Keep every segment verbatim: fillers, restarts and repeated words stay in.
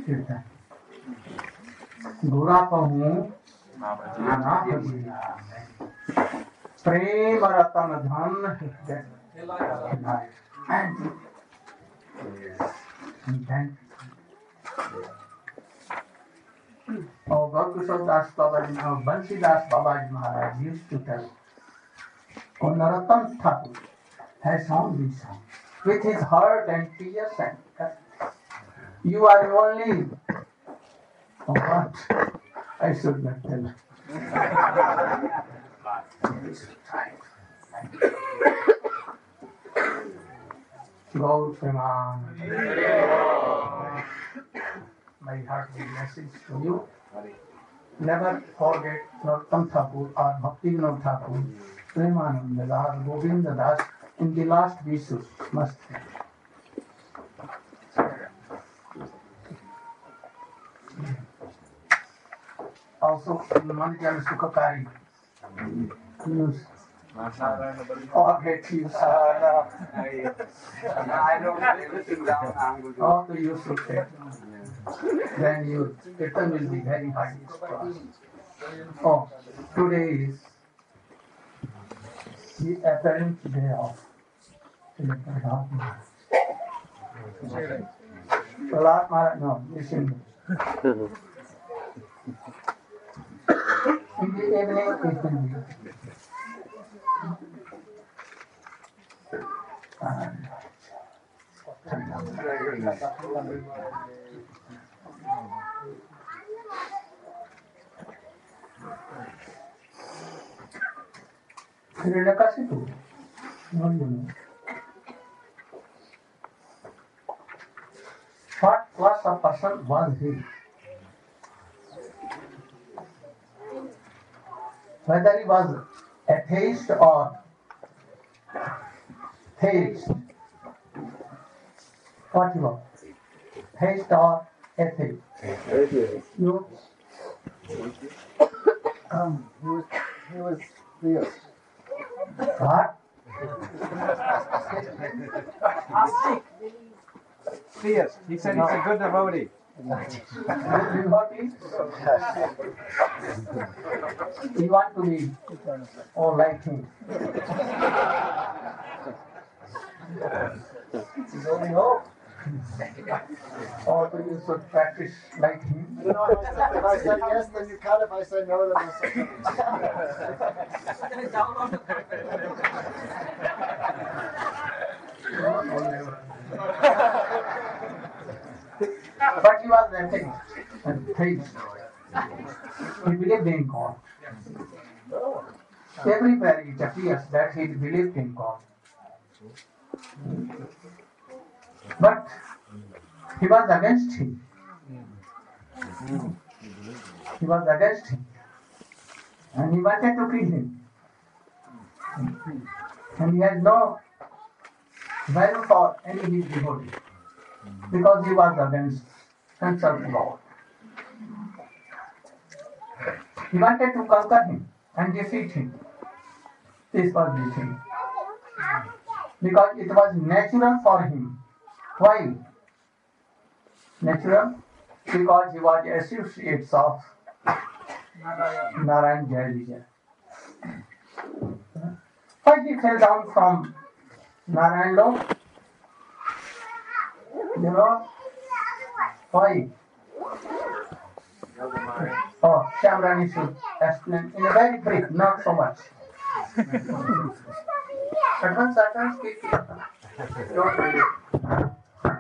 kirtan. Gura pahu anath gura. Prem ratan dhan hृदय. And then oh, Gaurkishore Das Babaji, oh, Bansi Das Babaji Maharaj used to tell, oh, Narottam Thakur has sung this song with his heart and tears and you are only, oh, what? I should not tell. Gaur Preman. My heartfelt message to you. Never forget Narottam Thakur or Bhakti Vinod Thakur, Premananda Das, Govinda Das in the last Vishu must have. Also, Manikya Sukhakari. Use. Or get use. Uh, no. I, I don't have everything down. All the use of it. Then your return will be very high. Oh, today is the apparent day of Prahlad Maharaj. Prahlad Maharaj, no, listen. In the evening, it will be. Hiranyakashipu. No, you know. What class of person was he? Whether he was atheist or theist. What he was? Theist or atheist? Atheist. You? Um, he was, he was theist. What? Theist. He said he's a good devotee. Devotee? You want to be or like him? It's his only hope. Or you should practice like him. You know, if I, said, if I said yes, then you cut. If I said no, then you But he was nothing. Theist. He believed in God. Everywhere it appears that he believed in God. But he was against him. He was against him. And he wanted to kill him. And he had no value for any of his devotee. Because he was against consult God. He wanted to conquer him and defeat him. This was the thing. Because it was natural for him. Why? Natural? Because he was associates of Narayan Jai Vijay. Why he fell down from Narayan Lok? You know? Why? Oh, Shamrani should explain in a very brief, not so much. Advance, advance, keep it. Don't read it.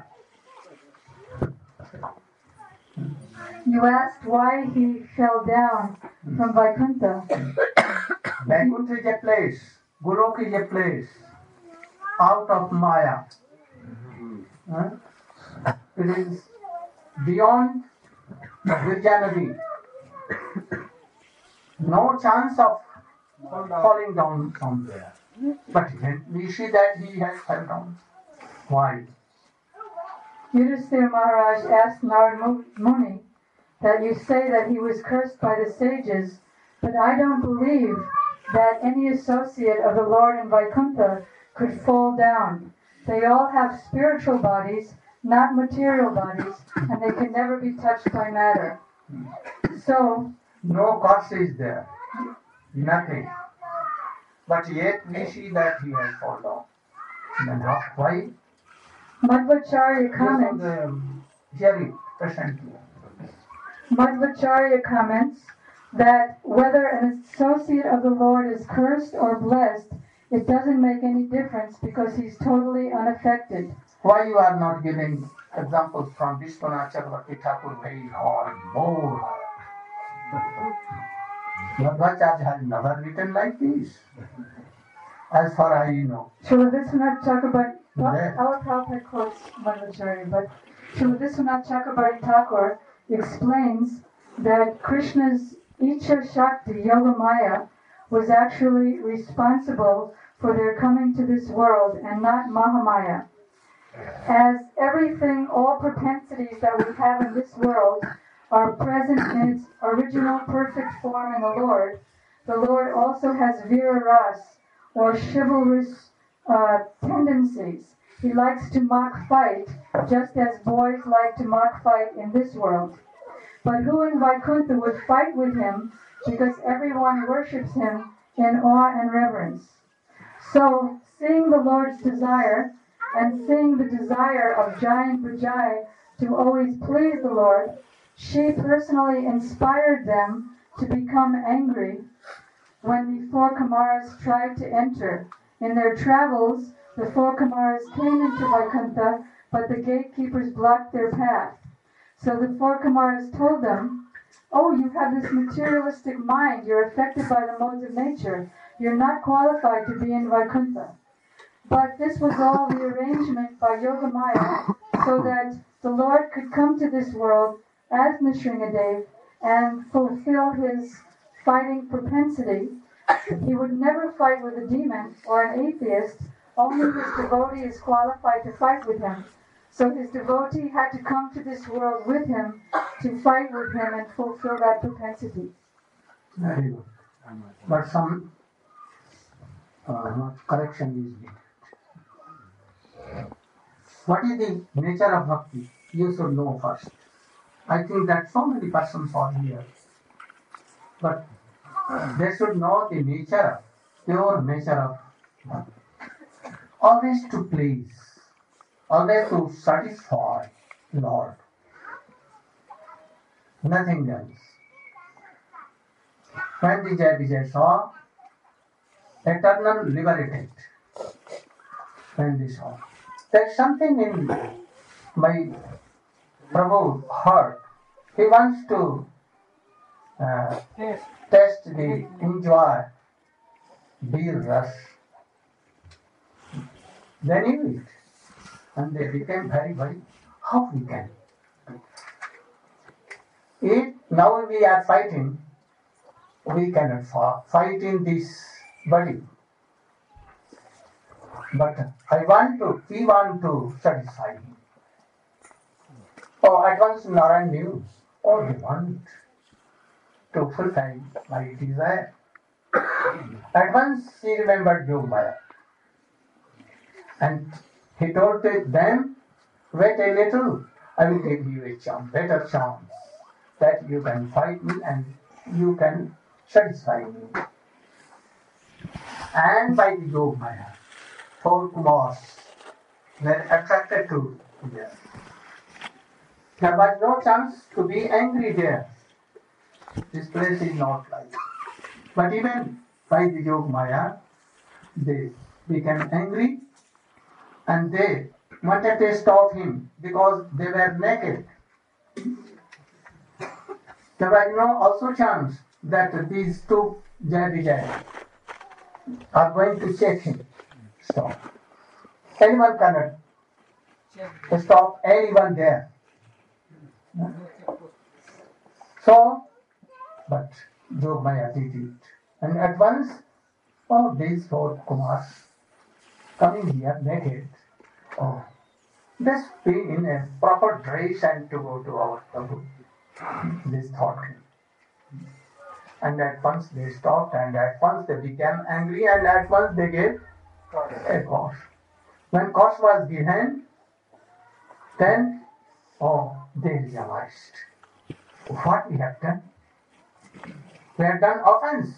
You asked why he fell down from Vaikuntha. Vaikuntha is a place, Golok is a place out of Maya. Huh? It is beyond the Virja Nadi. No chance of falling down from there. But then we see that he has fell down. Why? Yudhisthira Maharaj asked Narad Muni that you say that he was cursed by the sages, but I don't believe that any associate of the Lord in Vaikuntha could fall down. They all have spiritual bodies not material bodies, and they can never be touched by matter. So, no cause is there, nothing. But yet we see that he has fallen down. Then how, why? Madhvacharya Yes, comments, um, hearing presently. Madhvacharya comments that whether an associate of the Lord is cursed or blessed, it doesn't make any difference because he's totally unaffected. Why you are not giving examples from Vishwanath Chakravarti Thakur, very hard, more hard? Madhvacharya has never written like this, as far as I know. Srila Vishwanath Chakrabarti, Yeah. our Prabhupada quotes Madhvacharya, but Srila Vishwanath Chakrabarti Thakur explains that Krishna's Icha Shakti, Yogamaya, was actually responsible for their coming to this world and not Mahamaya. As everything, all propensities that we have in this world are present in its original perfect form in the Lord, the Lord also has Vira Ras, or chivalrous uh, tendencies. He likes to mock fight, just as boys like to mock fight in this world. But who in Vaikuntha would fight with him because everyone worships him in awe and reverence? So, seeing the Lord's desire and seeing the desire of Giant Vijay to always please the Lord, she personally inspired them to become angry when the four Kamaras tried to enter. In their travels, the four Kamaras came into Vaikuntha, but the gatekeepers blocked their path. So the four Kamaras told them, "Oh, you have this materialistic mind, you're affected by the modes of nature, you're not qualified to be in Vaikuntha." But this was all the arrangement by Yogamaya, so that the Lord could come to this world as Nrsingadev and fulfill his fighting propensity. He would never fight with a demon or an atheist, only his devotee is qualified to fight with him. So his devotee had to come to this world with him to fight with him and fulfill that propensity. Very good. But some uh, correction is needed. What is the nature of bhakti? You should know first. I think that so many persons are here. But they should know the nature, pure nature of bhakti. Always to please, always to satisfy Lord. Nothing else. When the Jai Vijay saw eternal liberated, when they saw, there's something in my Prabhu's heart. He wants to uh, test the enjoy, be rush. They knew it, and they became very, very. How we can? If now we are fighting, we cannot fight in this body. But I want to, we want to satisfy him. Oh, at once Narayan knew, oh, they want to fulfill my desire. At once he remembered Yogamaya. And he told them, wait a little, I will give you a chance, better chance, that you can fight me and you can satisfy me. And by the Yogamaya, four Kumars were attracted to there. There was no chance to be angry there. This place is not like. But even by the Yogamaya, they became angry and they wanted to stop him because they were naked. There was no also chance that these two Jai Vijay are going to chase him. Stop. Anyone cannot stop anyone there. So, but Yogamaya did it. And at once, oh, these four Kumars coming here naked. Oh, let's be in a proper dress and to go to our Prabhu. This thought. And at once they stopped, and at once they became angry, and at once they gave a course. When course was given, Then, oh, they realized what we have done. We have done offense.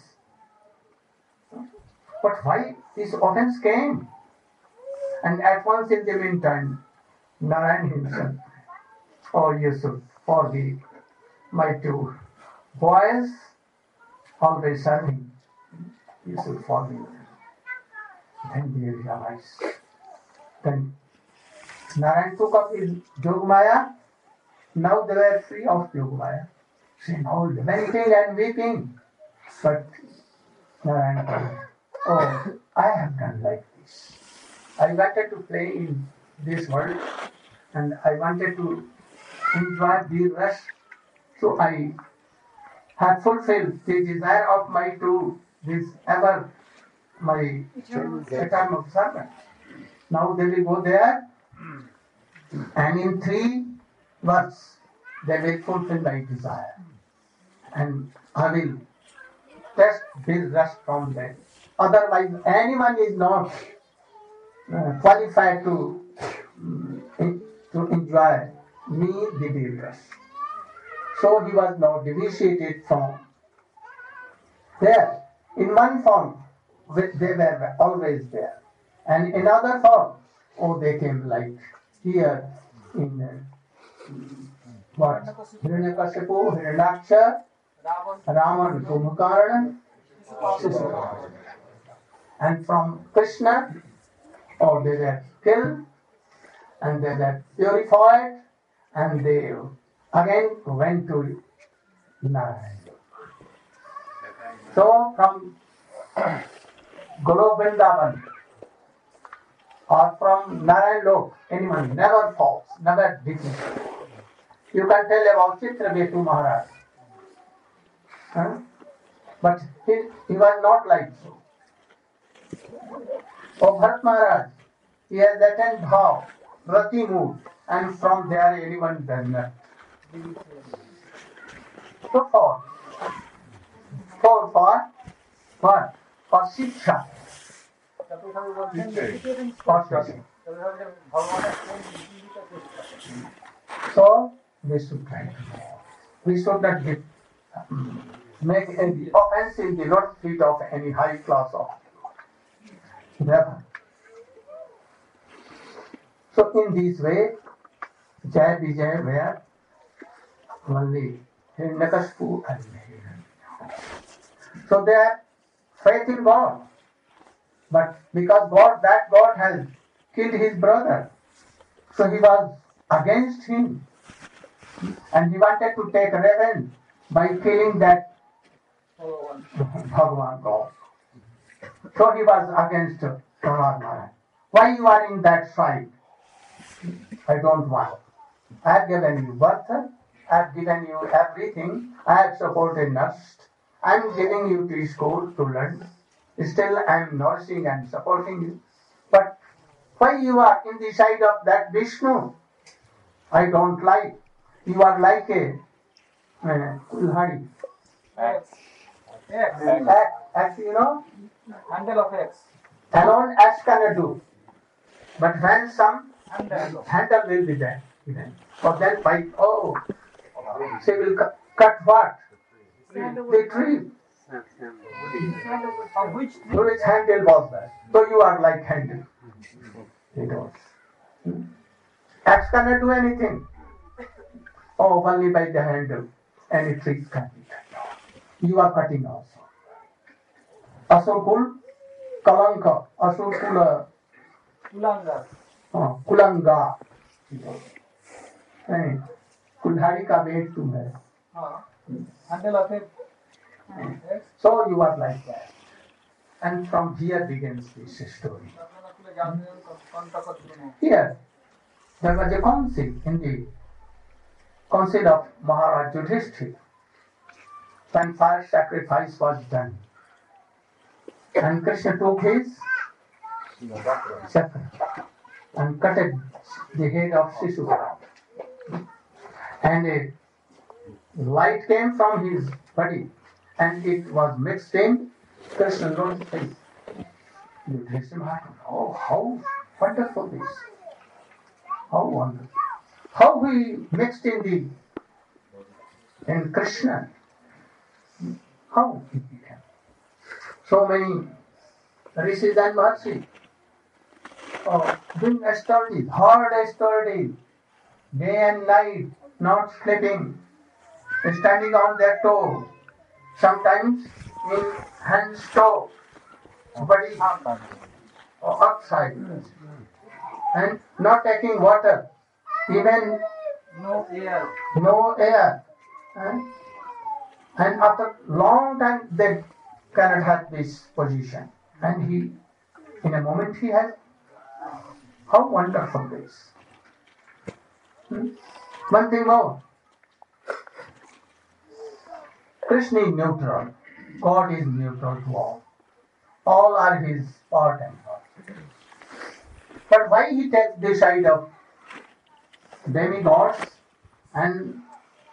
But why this offense came? And at once in the meantime, Narayan himself, oh Yusuf, forgive my two boys, always serving. Yusuf, forgive them. Then they realized. Then Narayan took up his Yogamaya. Now they were free of Yogamaya. Saying, oh, lamenting and weeping. But Narayan told, oh, I have done like this. I wanted to play in this world and I wanted to enjoy the rest. So I have fulfilled the desire of my two, this ever my eternal servant. Now they will go there and in three words they will fulfill my desire. And I will test this rest from them. Otherwise, anyone is not uh, qualified to, um, to enjoy me, the dealers. So he was now deviated from there. In one form, they were always there. And in other form, oh, they came like here in uh, what? Hiranyakashipu, Hiranyaksha, Raman, Kumbhakarna, Shishupala. And from Krishna, oh, they were killed and they were purified and they again went to Narayan. So from Golok Vrindavan or from Narayan Lok, anyone never falls, never defeats. You can tell about Chitraketu Maharaj. Huh? But he, he was not like so. Oh, Bharat Maharaj, he has attained bhav, rati mood, and from there anyone does not. So for, for, for, what? For Shiksha. For Shiksha. So, we should try to know. We should not give, make any offense in the Lord's feet of any high class of never. So in this way, Jai Vijay were only Hiranyakashipu and Hiranyakashipu. So they have faith in God. But because God, that God has killed his brother, so he was against him. And he wanted to take revenge by killing that Bhagavan God. So he was against Prahlad. Why you are in that side? I don't want. I have given you birth, I have given you everything, I have supported nurse, I am giving you to school to learn. Still I am nourishing and supporting you. But why you are in the side of that Vishnu? I don't like. You are like a uh, Kulhari. X. X. X, X, you know? Handle of X. Alone X cannot do. But when some Handle. handle will be there. For that fight, oh, she will cu- cut what? The tree. Of which tree? So which handle was that? So you are like handle. It was. Hmm? X cannot do anything. Oh, only by the handle. Any tree can be cut. You are cutting also. Asurkul, Kalanka, Asurkula, Kulanga. uh, Kulanga. नहीं, कुल्हाड़ी का wait तुम है. हाँ. Handle of it. X. So you are like that. And from here begins this story. Here, there was a council in the council of Maharaj Yudhishthira. When fire sacrifice was done, and Krishna took his scepter and cut the head of Shishupala. And a light came from his body and it was mixed in Krishna's face. Yudhishthira, oh, how wonderful this! How wonderful! how he mixed in the in Krishna. How he became. So many rishis and Mahasi. Oh, doing studies, hard studies, day and night, not sleeping, standing on their toe, sometimes in hand stove, body outside, and not taking water, even No air. no air. And, and after long time they cannot have this position. And he, in a moment he has, how wonderful this. Hmm? One thing more. Krishna is neutral. God is neutral to all. All are his part and part. But why he takes the side of demigods and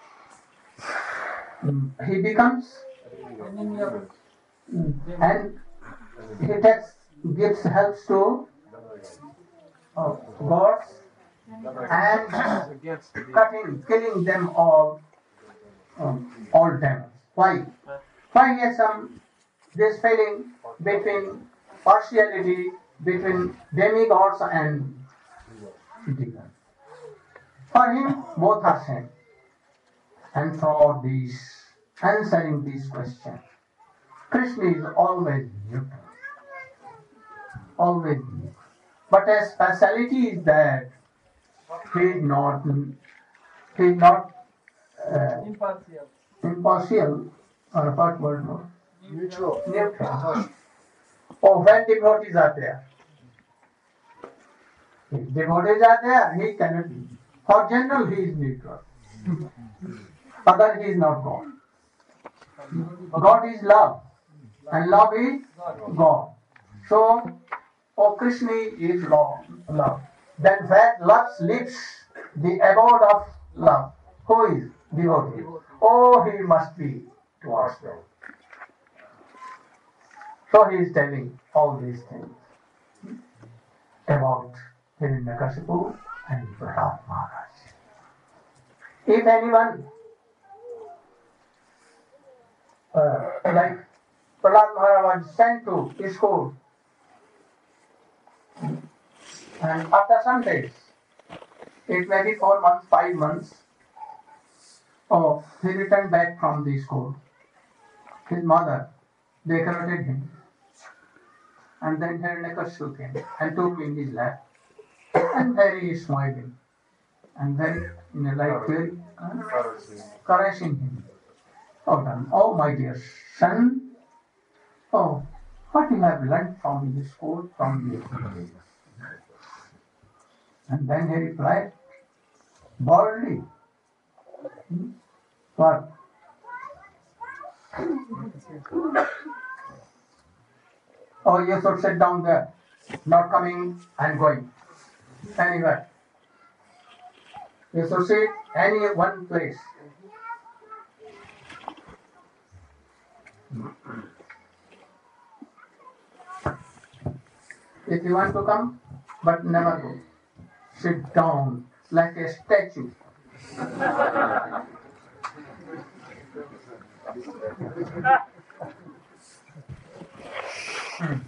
mm, he becomes Enemy of mm, and he takes gives helps to uh, gods and against the cutting, killing them all, um, all demons. Why? Why he has some this feeling between partiality between demigods and demons. For him, both are same. And for these answering these questions, Krishna is always neutral. Always neutral. But a speciality is that he is not he is not uh, impartial. impartial or what word more? Neutral. Neutral. Oh, when devotees are there. If devotees are there, he cannot be. For general, he is neutral. Other, he is not God. God is love. And love is God. So, oh, Krishna is love. love. Then where love lives, the abode of love, who is devotee? Oh, he must be towards them. So he is telling all these things about Hiranyakashipu and Prahlad Maharaj. If anyone, uh, like Prahlad Maharaj was sent to school, and after some days, it may be four months, five months, oh, he returned back from the school. His mother decorated him. And then Hiranyakashipu came and took in his lap. And very smiling. And very, you know, like very uh, caressing him. Oh, done. Oh, my dear son. Oh, what you have learned from the school, from the. And then he replied, boldly. Hmm? What? Oh, you should sit down there, not coming and going anywhere. You should sit any one place. If you want to come, but never go. Sit down like a statue. Hmm.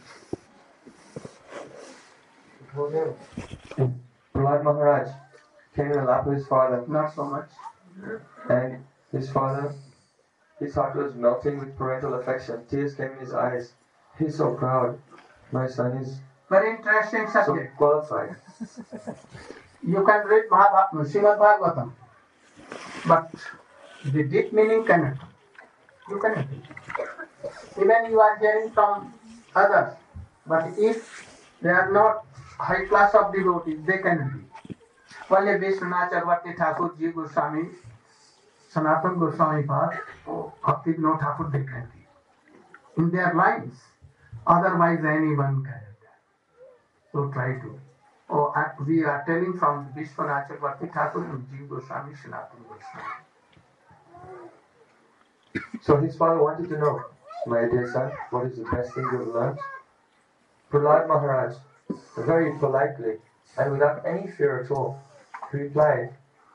Prahlad Maharaj came in the lap of his father, Not so much. and his father, his heart was melting with parental affection. Tears came in his eyes. He's so proud. My son is Very interesting so subject. qualified. You can read Mahabharata, Srimad Bhagavatam, but the deep meaning cannot. You cannot. Even you are hearing from others, but if they are not high class of devotees, they cannot be. Only Vishwanath Chakravarti Thakur Ji Goswami, Sanatana Goswami Pad, Bhakti Vinod Thakur, they can be. In their lines, otherwise anyone can. So try to. Oh, uh, we are telling from Vishwanath Chakravarti Thakur and Jiva Goswami, Sanatana Goswami. So his father wanted to know, my dear son, what is the best thing you have learned? Prahlad Maharaj, very politely and without any fear at all, replied,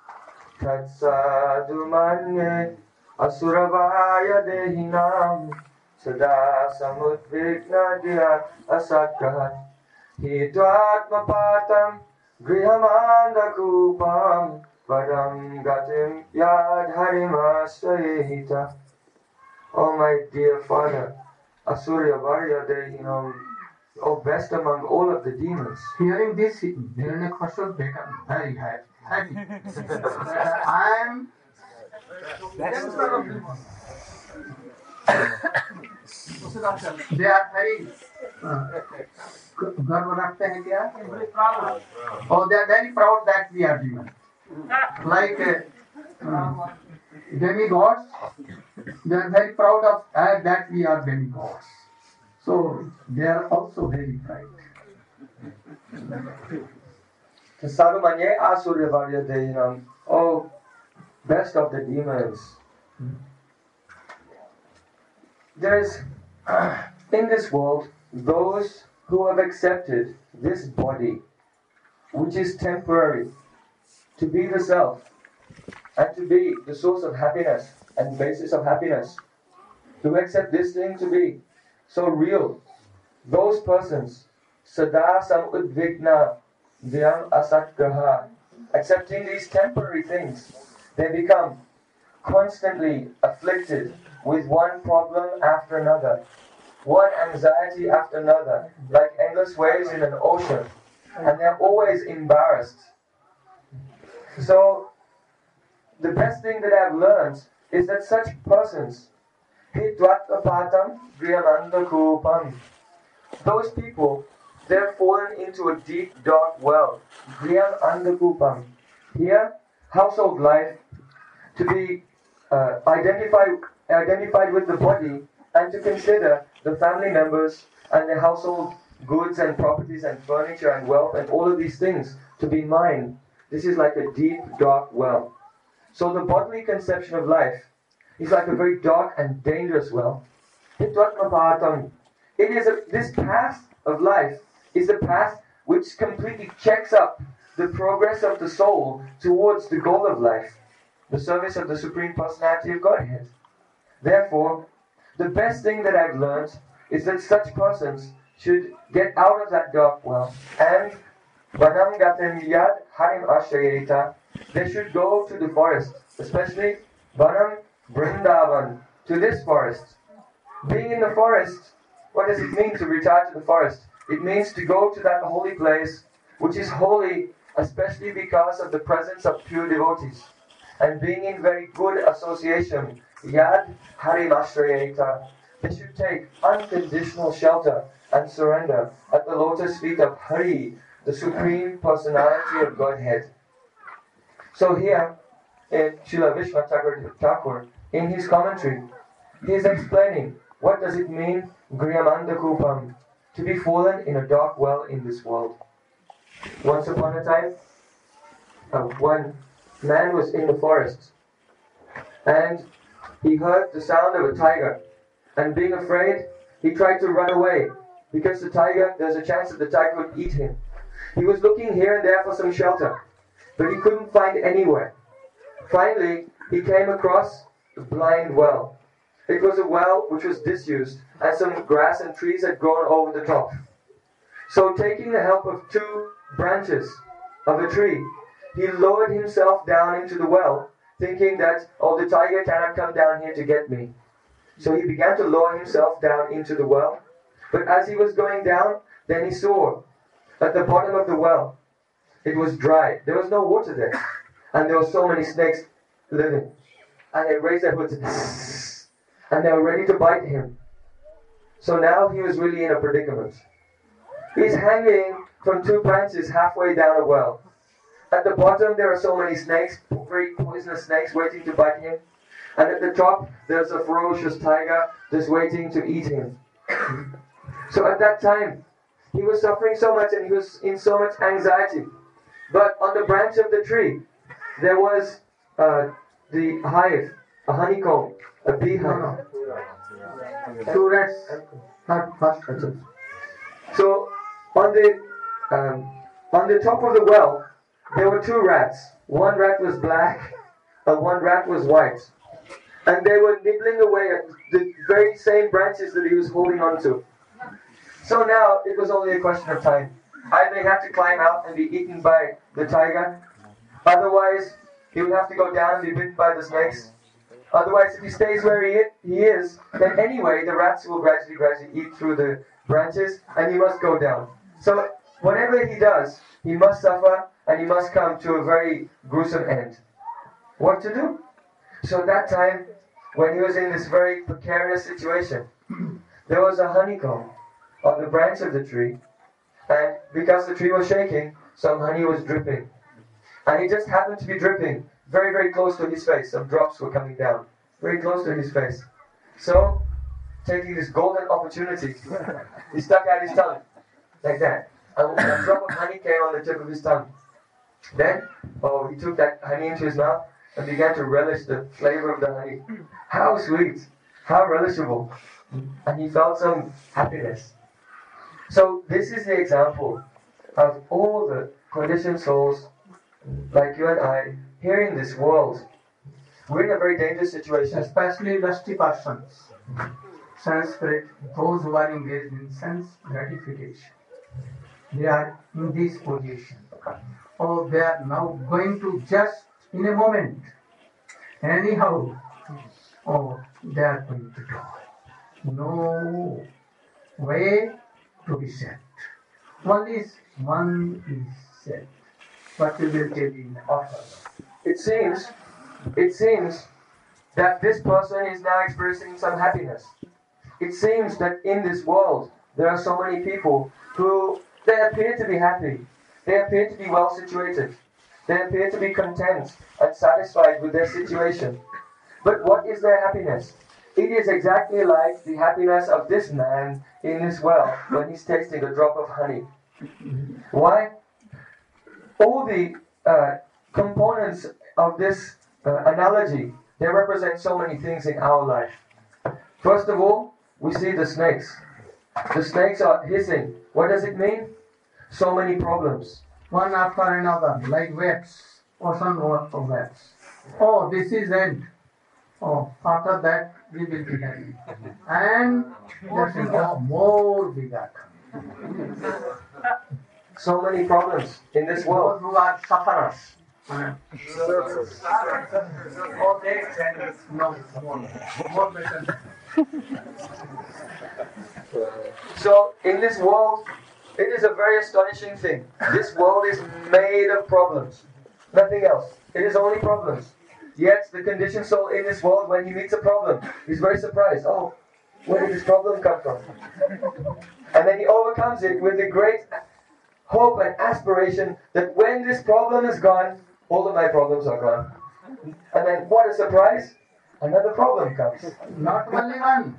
Tatsadu manye Asuravaya dehinam Sada samudvigna diya asakkahat Hitvatma patam Grihamanda kupam Vadam gatim yad harimasayehita. Oh my dear father, Asurya Varya Dehinam, oh best among all of the demons. Hearing this, Hiranyakashipu became very happy. happy. I am they are very uh, गर्व रखते हैं क्या? Oh, they are very proud that we are demons. Like uh, demigods, they are very proud of uh, that we are demigods. So they are also very proud. Sadhumanye Asurya Varya Dehinam, oh best of the demons. There is uh, in this world those who have accepted this body, which is temporary, to be the self and to be the source of happiness and basis of happiness, who accept this thing to be so real. Those persons, sada samudvigna vyam asatgaha, accepting these temporary things, they become constantly afflicted with one problem after another, one anxiety after another, like endless waves in an ocean, and they're always embarrassed. So, the best thing that I've learned is that such persons, hitvatpapatam griyananda kupam, those people, they're fallen into a deep dark well, griyananda kupam. Here, household life, to be uh, identified, identified with the body, and to consider the family members and the household goods and properties and furniture and wealth and all of these things to be mine. This is like a deep, dark well. So the bodily conception of life is like a very dark and dangerous well. It is a, this path of life is the path which completely checks up the progress of the soul towards the goal of life, the service of the Supreme Personality of Godhead. Therefore, the best thing that I've learned is that such persons should get out of that dark well and Vanam gatem yad harim ashrayeta, they should go to the forest, especially Vanam Vrindavan, to this forest. Being in the forest, what does it mean to retire to the forest? It means to go to that holy place, which is holy especially because of the presence of pure devotees, and being in very good association. Yad harim ashrayeta, they should take unconditional shelter and surrender at the lotus feet of Hari, the Supreme Personality of Godhead. So here, in Srila Vishwanath Thakur, in his commentary, he is explaining what does it mean, Griyamanda Kupam, to be fallen in a dark well in this world. Once upon a time, uh, one man was in the forest, and he heard the sound of a tiger, and being afraid, he tried to run away, because the tiger, there's a chance that the tiger would eat him. He was looking here and there for some shelter, but he couldn't find anywhere. Finally, he came across a blind well. It was a well which was disused, and some grass and trees had grown over the top. So taking the help of two branches of a tree, he lowered himself down into the well, thinking that, oh, the tiger cannot come down here to get me. So he began to lower himself down into the well. But as he was going down, then he saw at the bottom of the well, it was dry. There was no water there. And there were so many snakes living. And they raised their hoods and they were ready to bite him. So now he was really in a predicament. He's hanging from two branches halfway down a well. At the bottom there are so many snakes, very poisonous snakes waiting to bite him. And at the top there's a ferocious tiger just waiting to eat him. So at that time, he was suffering so much and he was in so much anxiety. But on the branch of the tree, there was uh, the hive, a honeycomb, a beehive. Two rats. Not first. So on the um, on the top of the well, there were two rats. One rat was black and one rat was white. And they were nibbling away at the very same branches that he was holding on to. So now it was only a question of time. Either he had to climb out and be eaten by the tiger, otherwise he would have to go down and be bitten by the snakes. Otherwise, if he stays where he, he is, then anyway the rats will gradually, gradually eat through the branches and he must go down. So whatever he does, he must suffer and he must come to a very gruesome end. What to do? So at that time, when he was in this very precarious situation, there was a honeycomb on the branch of the tree, and because the tree was shaking, some honey was dripping. And it just happened to be dripping very, very close to his face. Some drops were coming down, very close to his face. So, taking this golden opportunity, he stuck out his tongue, like that. And a drop of honey came on the tip of his tongue. Then, oh, he took that honey into his mouth and began to relish the flavor of the honey. How sweet, how relishable. And he felt some happiness. So this is the example of all the conditioned souls like you and I here in this world. We're in a very dangerous situation. Especially lusty persons, sense spirit, those who are engaged in sense gratification. They are in this position. Oh, they are now going to just in a moment. Anyhow, oh, they are going to die. No way to be set. One is one is set. But we will tell you after. It seems, it seems that this person is now experiencing some happiness. It seems that in this world there are so many people who they appear to be happy. They appear to be well situated. They appear to be content and satisfied with their situation. But what is their happiness? It is exactly like the happiness of this man in this well when he's tasting a drop of honey. Why? All the uh, components of this uh, analogy, they represent so many things in our life. First of all, we see the snakes. The snakes are hissing. What does it mean? So many problems. One after another, like waves, ocean of waves. Oh, this is end. Oh, after that we will be happy. And there will be more bigger. So many problems in this Those world. who are sufferers. Uh, oh, they can no more, more better. So in this world, it is a very astonishing thing. This world is made of problems. Nothing else. It is only problems. Yet the conditioned soul in this world, when he meets a problem, he's very surprised. Oh, where did this problem come from? And then he overcomes it with a great hope and aspiration that when this problem is gone, all of my problems are gone. And then what a surprise! Another problem comes. Not only one.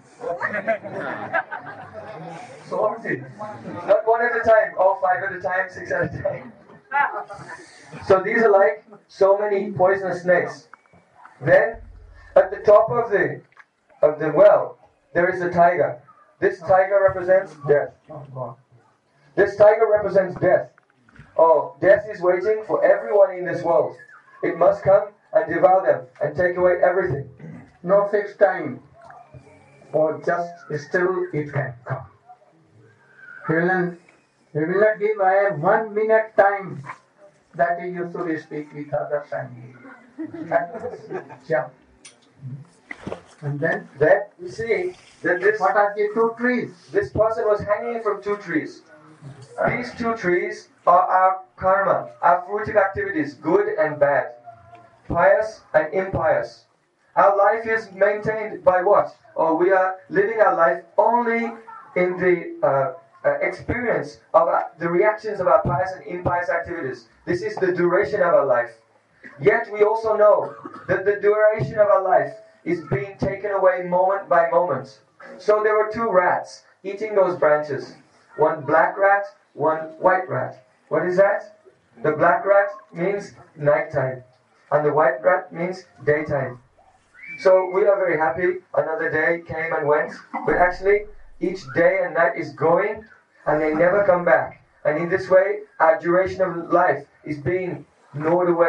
So it is. Not one at a time, or five at a time, six at a time. So these are like so many poisonous snakes. Then, at the top of the of the well, there is a tiger. This tiger represents death. This tiger represents death. Oh, death is waiting for everyone in this world. It must come and devour them and take away everything. No fixed time. Or just still it can come. He will not, he will not give a one minute time that he used to speak with others and jump. And then Then we see that this what are the two trees? this person was hanging from two trees. These two trees are our karma, our fruitive activities, good and bad, pious and impious. Our life is maintained by what? Or we are living our life only in the uh, uh, experience of our, the reactions of our pious and impious activities. This is the duration of our life. Yet we also know that the duration of our life is being taken away moment by moment. So there were two rats eating those branches. One black rat, one white rat. What is that? The black rat means nighttime, and the white rat means daytime. So we are very happy. Another day came and went, but actually each day and night is going, and they never come back. And in this way, our duration of life is being gnawed away.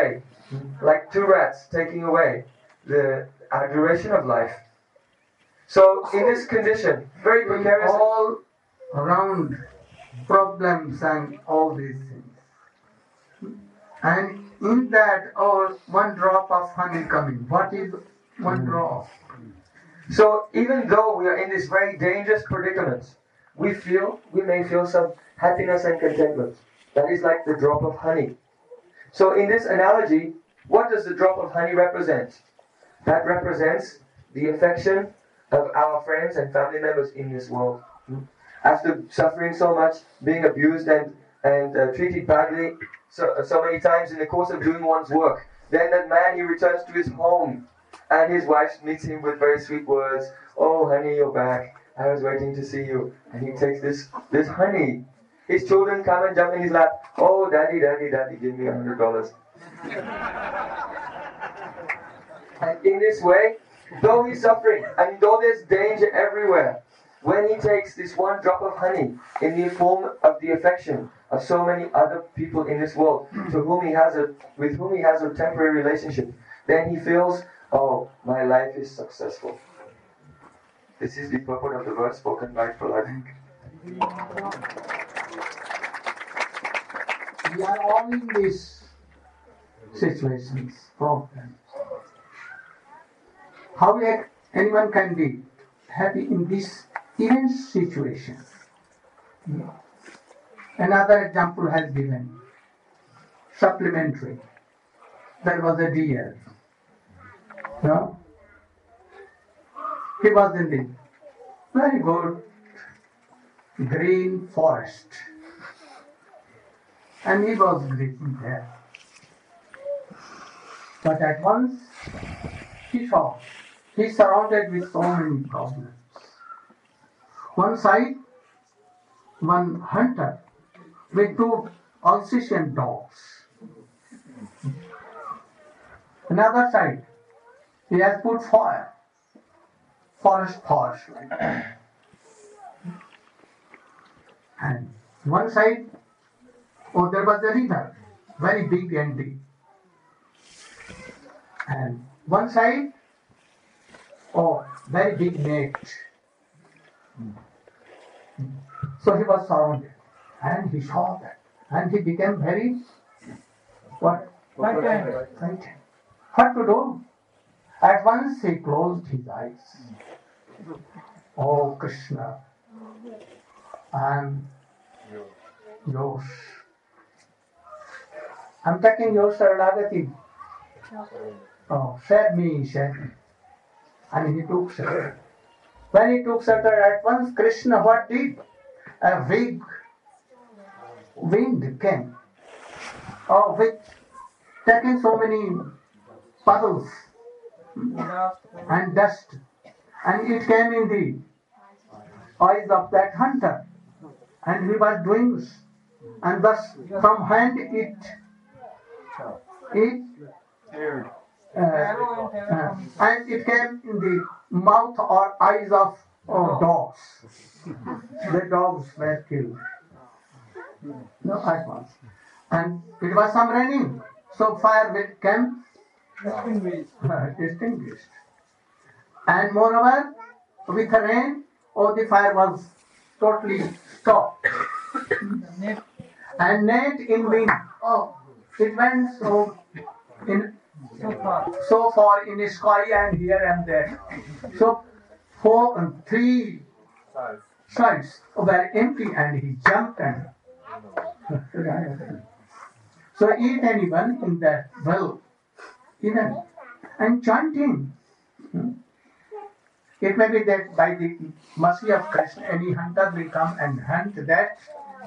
like two rats taking away the uh, duration of life. So in this condition, very precarious, all around problems and all these things. And in that, oh, one drop of honey coming. What is one drop? So even though we are in this very dangerous predicament, we feel, we may feel some happiness and contentment. That is like the drop of honey. So in this analogy, what does the drop of honey represent? That represents the affection of our friends and family members in this world. After suffering so much, being abused and, and uh, treated badly so, so many times in the course of doing one's work, then that man, he returns to his home and his wife meets him with very sweet words. Oh honey, you're back. I was waiting to see you. And he takes this, this honey. His children come and jump in his lap. Oh daddy, daddy, daddy, give me a hundred dollars. And in this way, though he's suffering and though there's danger everywhere, when he takes this one drop of honey in the form of the affection of so many other people in this world to whom he has a, with whom he has a temporary relationship, then he feels, oh, my life is successful. This is the purport of the verse spoken by Prahlad. We are all in these situations, problems. How anyone can be happy in this even situation? Another example has given, supplementary. There was a deer. No? He was in the very good green forest. And he was grazing there. But at once he saw he is surrounded with so many problems. One side, one hunter with two Alsatian dogs. Another side, he has put fire, forest fires. And one side, oh, there was a river, very big and deep. And one side, oh, very big net. So he was surrounded, and he saw that, and he became very what? Frightened. Frightened. What to do? At once he closed his eyes. Oh Krishna, I am yours. I'm taking your Saranagati. Oh, save me, save me. And he took shelter. When he took shelter, at once Krishna what did? A big wind came. Oh, with taking so many puddles and dust. And it came in the eyes of that hunter. And he was doing this. And thus from hand it it uh, uh, and it came in the mouth or eyes of oh, dogs. The dogs were killed. No, at once. And it was some raining. So fire came extinguished. And moreover, with the rain, oh, the fire was totally stopped. And net in wind, oh, it went so in so far, so far in the sky and here and there. So four and three sides were empty, and he jumped and so if anyone in that well, even and chanting. It may be that by the mercy of Krishna, any hunter will come and hunt that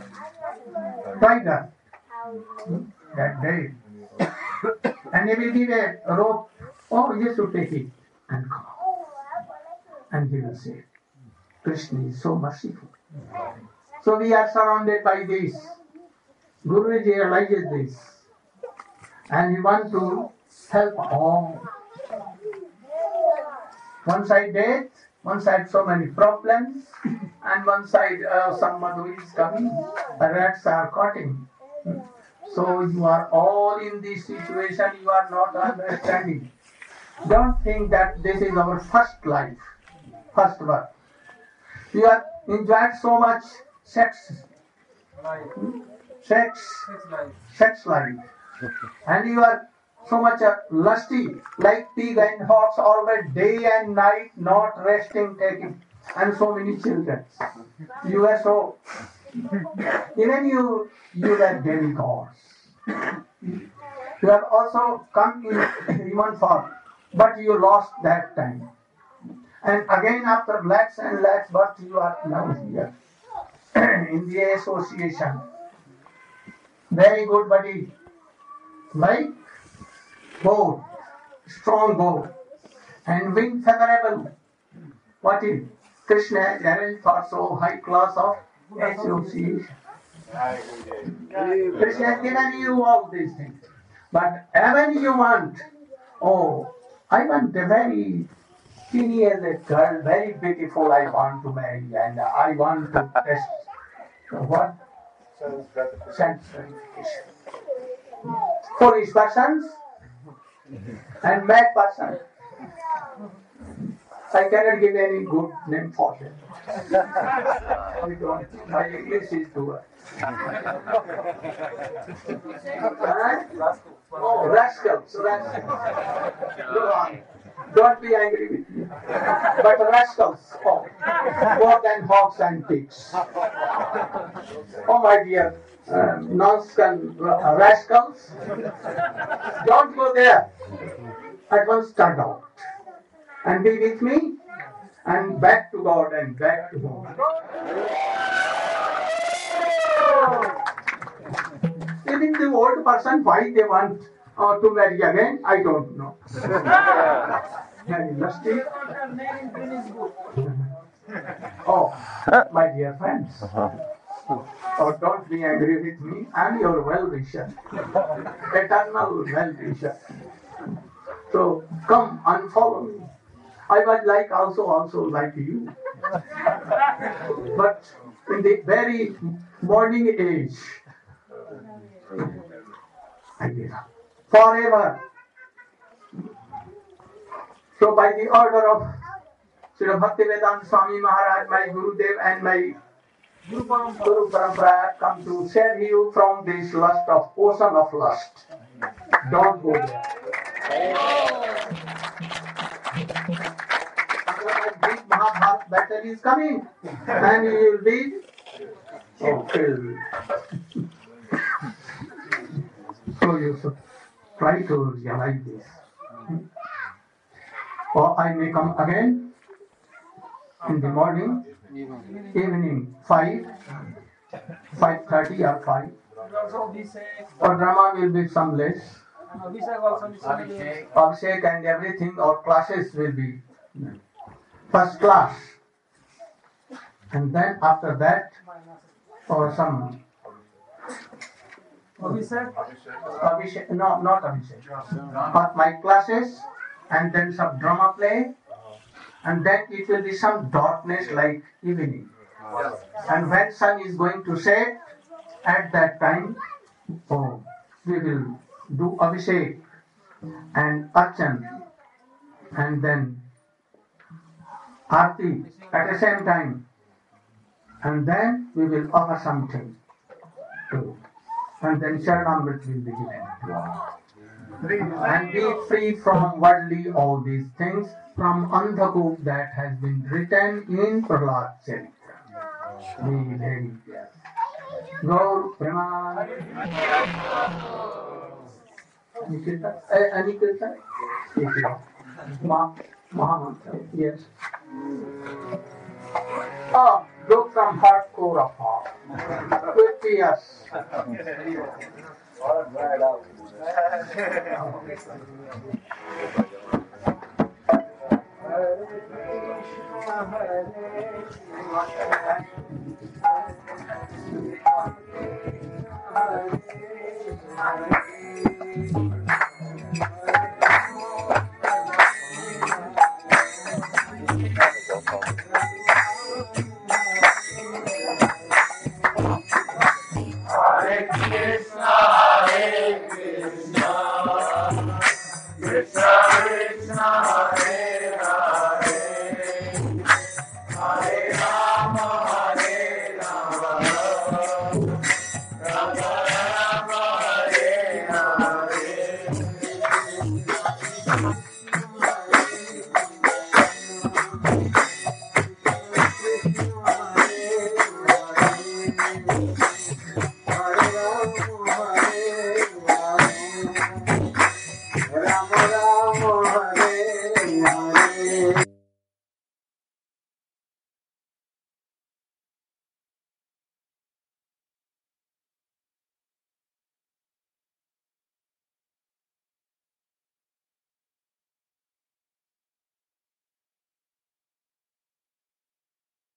tiger that day. And he will give a rope, oh, you should take it and come. And he will say, Krishna is so merciful. So we are surrounded by this. Guruji realizes this. And he wants to help all. One side death, one side so many problems, and one side uh, some madhu is coming, the rats are cutting. So you are all in this situation, you are not understanding. Don't think that this is our first life, first birth. You have enjoyed so much sex, sex, sex life, and you are so much uh, lusty, like pig and hawks, always day and night, not resting, taking, and so many children. You are so, even you, you were demigods. You have also come in human form, but you lost that time. And again, after lakhs and lakhs birth, you are now here in the association. Very good, buddy. Like bow, strong bow, and wing favorable. What is Krishna arranged for so high class of association? Krishna has given you all these things. But even you want, oh, I want a very teeny as a girl, very beautiful, I want to marry, and I want to test what? Sense gratification. Foolish persons and mad persons. I cannot give any good name for them. I don't. My English is too bad. Huh? Oh, rascals, rascals. Go on. Don't be angry with me. But rascals, oh, more than hogs and pigs. Oh, my dear, um, non-scan uh, rascals, don't go there. At once turn out and be with me and back to God and back to home. Even the old person, why they want uh, to marry again, I don't know. Very lusty. Oh, my dear friends. Oh, don't be angry with me. I'm your well-wisher. Eternal well-wisher. So come and follow me. I would like also, also like you. But in the very morning age, I give up. Forever. So by the order of Srila Bhaktivedanta Swami Maharaj, my Gurudev and my Guru Parampara, I have come to save you from this lust of ocean of lust. Don't go there. Otherwise, big Mahabharata battle is coming, and you will be killed. So you should try to realize this. Or I may come again in the morning, evening, five, five thirty or five. Or drama will be some less. Abhishek and everything, or classes will be first class. And then after that, or some Abhishek? Abhishek, no, not Abhishek. But my classes, and then some drama play, and then it will be some darkness like evening. And when sun is going to set, at that time, oh, we will do Abhishek and Archan, and then Aarti at the same time, and then we will offer something to, and then Sharanamrit will be given. And be free from worldly all these things, from Andhakup that has been written in Prahlad Charitra. Be very careful. Gaur Praman. Anikirtan? Anikirtan? Mahamantra. Yes. Oh, look from heart core of heart. With tears. Hare Krishna. Thank you.